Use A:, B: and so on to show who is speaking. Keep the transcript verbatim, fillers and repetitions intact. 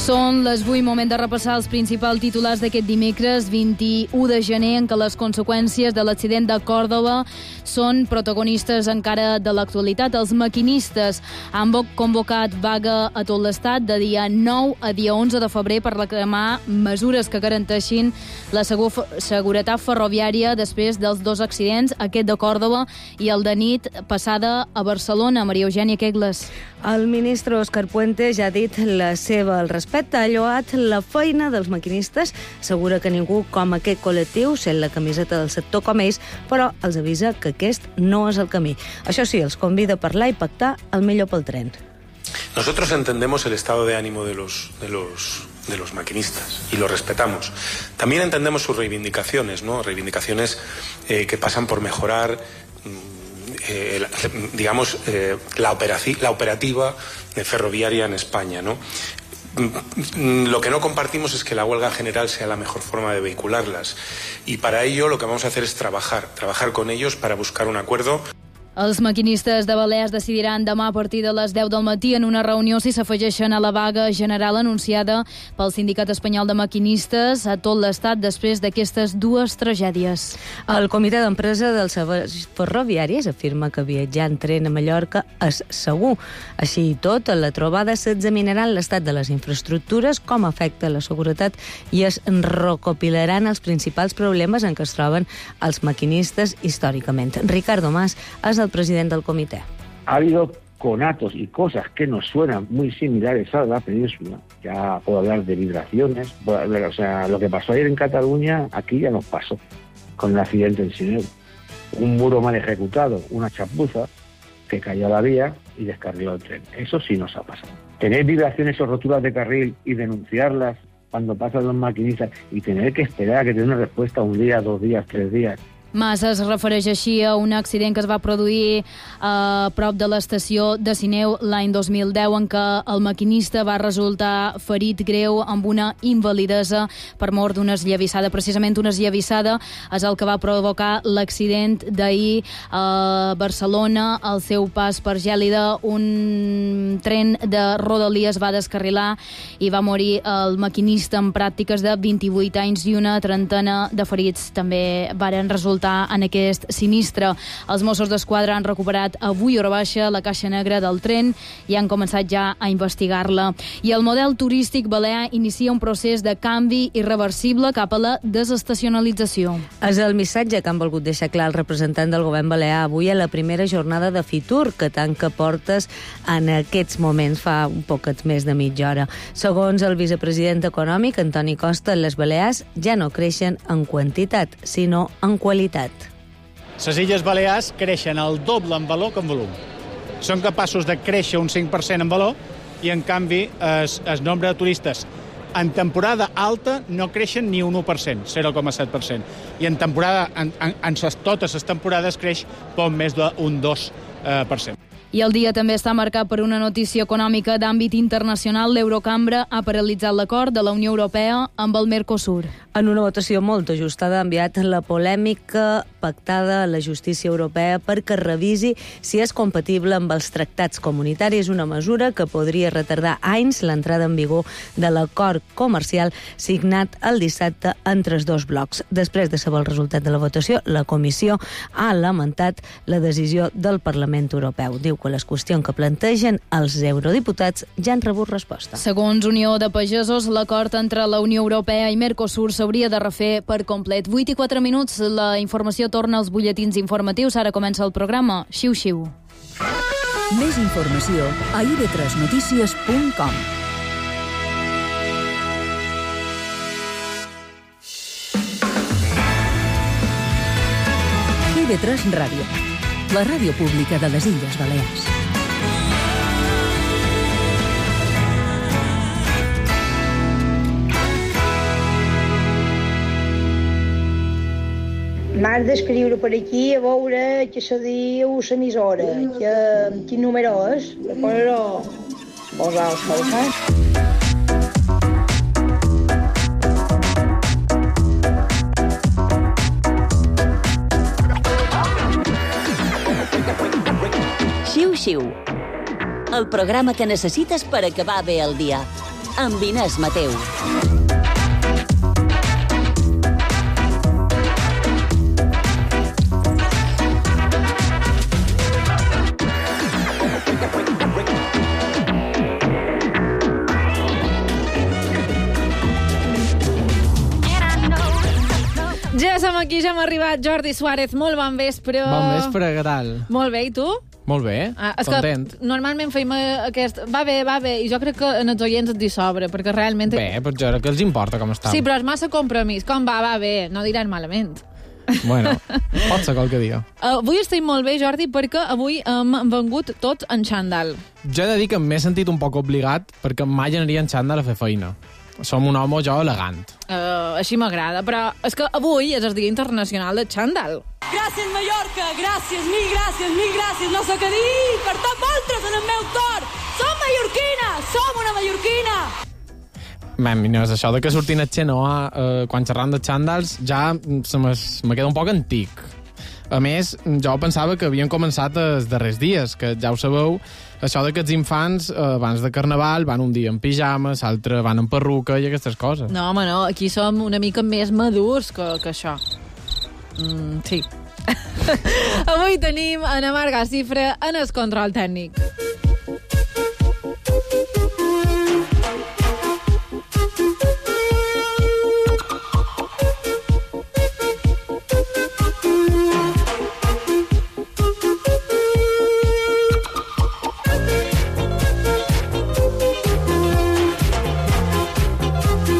A: Són les vuit, moment de repassar els principals titulars d'aquest dimecres vint-i-u de gener, en què les conseqüències de l'accident de Còrdova són protagonistes encara de l'actualitat. Els maquinistes han convocat vaga a tot l'Estat de dia nou a dia onze de febrer per reclamar mesures que garanteixin la seguretat ferroviària després dels dos accidents, aquest de Còrdova i el de nit passada a Barcelona. Maria Eugènia Quegles.
B: El ministre Òscar Puente ja ha dit la seva al respecte, ha lloat la feina dels maquinistes, assegura que ningú com aquest col·lectiu sent la camiseta del sector com ells, però els avisa que aquest no és el camí. Això sí, els convida a parlar i pactar el millor pel tren.
C: Nosotros entendemos el estado de ánimo de los, de los, de los maquinistas y lo respetamos. También entendemos sus reivindicaciones, ¿no? Reivindicaciones eh, que pasan por mejorar Eh, la, digamos, eh, la, operaci- la operativa ferroviaria en España, ¿no? Lo que no compartimos es que la huelga general sea la mejor forma de vehicularlas, y para ello lo que vamos a hacer es trabajar, trabajar con ellos para buscar un acuerdo.
A: Els maquinistes de Balears decidiran demà a partir de les deu del matí en una reunió si s'afegeixen a la vaga general anunciada pel Sindicat Espanyol de Maquinistes a tot l'Estat després d'aquestes dues tragèdies.
B: El Comitè d'Empresa dels Serveis Ferroviaris afirma que viatjar en tren a Mallorca és segur. Així i tot, a la trobada s'examinaran l'estat de les infraestructures, com afecta la seguretat, i es recopilaran els principals problemes en què es troben els maquinistes històricament. Ricardo Mas és el president del comité.
D: Ha habido conatos y cosas que nos suenan muy similares a la península. Ya puedo hablar de vibraciones. Puedo hablar, o sea, lo que pasó ayer en Cataluña, aquí ya nos pasó, con el accidente en Sineu. Un muro mal ejecutado, una chapuza que cayó a la vía y descarriló el tren. Eso sí nos ha pasado. Tener vibraciones o roturas de carril y denunciarlas cuando pasan los maquinistas y tener que esperar a que tenga una respuesta un día, dos días, tres días.
A: Mas es refereix així a un accident que es va produir a prop de l'estació de Sineu l'any dos mil deu, en què el maquinista va resultar ferit greu amb una invalidesa per mort d'una esllavissada. Precisament una esllavissada és el que va provocar l'accident d'ahir a Barcelona, al seu pas per Gèlida. Un tren de Rodalies va descarrilar i va morir el maquinista amb pràctiques de vint-i-vuit anys i una trentena de ferits també varen resultar en aquest sinistre. Els Mossos d'Esquadra han recuperat avui hora baixa la caixa negra del tren i han començat ja a investigar-la. I el model turístic balear inicia un procés de canvi irreversible cap a la desestacionalització.
B: És el missatge que han volgut deixar clar el representant del govern balear avui a la primera jornada de Fitur, que tanca portes en aquests moments fa un poquet més de mitja hora. Segons el vicepresident econòmic, Antoni Costa, les Balears ja no creixen en quantitat, sinó en qualitat.
E: Les Illes Balears creixen el doble en valor que en volum. Són capaços de créixer un cinc per cent en valor i, en canvi, el nombre de turistes en temporada alta no creixen ni un u per cent, zero coma set per cent. I en temporada, en, en, en totes les temporades creix poc més d'un dos per cent.
A: I el dia també està marcat per una notícia econòmica d'àmbit internacional. L'Eurocambra ha paralitzat l'acord de la Unió Europea amb el Mercosur.
B: En una votació molt ajustada ha enviat la polèmica pactada a la justícia europea perquè revisi si és compatible amb els tractats comunitaris, una mesura que podria retardar anys l'entrada en vigor de l'acord comercial signat el dissabte entre els dos blocs. Després de saber el resultat de la votació, la Comissió ha lamentat la decisió del Parlament Europeu. Diu que les qüestions que plantegen els eurodiputats ja han rebut resposta.
A: Segons Unió de Pagesos, l'acord entre la Unió Europea i Mercosur s'hauria de refer per complet. vuit i quatre minuts, la informació torna als butlletins informatius. Ara comença el programa Xiu-Xiu.
F: Més informació a i ve tres notícies punt com. i ve tres Ràdio, la ràdio pública de les Illes Balears.
G: M'has d'escriure per aquí a veure què se diu l'emissora, que, quin número és, però posar els calçats.
H: Xiu-Xiu, el programa que necessites per acabar bé el dia.
F: amb Inés Mateu.
H: Ja som aquí, ja hem arribat. Jordi Suárez, molt bon vespre.
I: Bon vespre, què tal?
H: Molt bé, i tu?
I: Molt bé,
H: ah, és
I: content.
H: Que normalment feim aquest... Va bé, va bé, i jo crec que en els oients et dissobre, perquè realment...
I: Bé, però jo crec que els importa com estan.
H: Sí, però és massa compromís. Com va, va bé, no diran malament.
I: Bueno, pot ser qualque dia.
H: Uh, avui estic molt bé, Jordi, perquè avui hem vengut tots en xandall.
I: Jo he de dir que m'he sentit un poc obligat perquè mai aniria en xandall a fer feina. Som un home, jo, elegant.
H: Uh, així m'agrada, però és que avui és el Dia Internacional del Xandall.
J: Gràcies, Mallorca, gràcies, mil gràcies, mil gràcies, no sé què dir, per tots vosaltres en el meu tor. Som mallorquina, som una mallorquina.
I: Mem, no és això de que sortint a Xenoa, eh, quan xerram de xandalls, ja se me, me queda un poc antic. A més, jo pensava que havien començat els darrers dies, que ja ho sabeu, això de que els infants, eh, abans de Carnaval, van un dia en pijama, l'altre van en perruca i aquestes coses.
H: No, home, no, aquí som una mica més madurs que, que això. Mm, sí. Avui tenim Ana Marga Cifra en el control tècnic.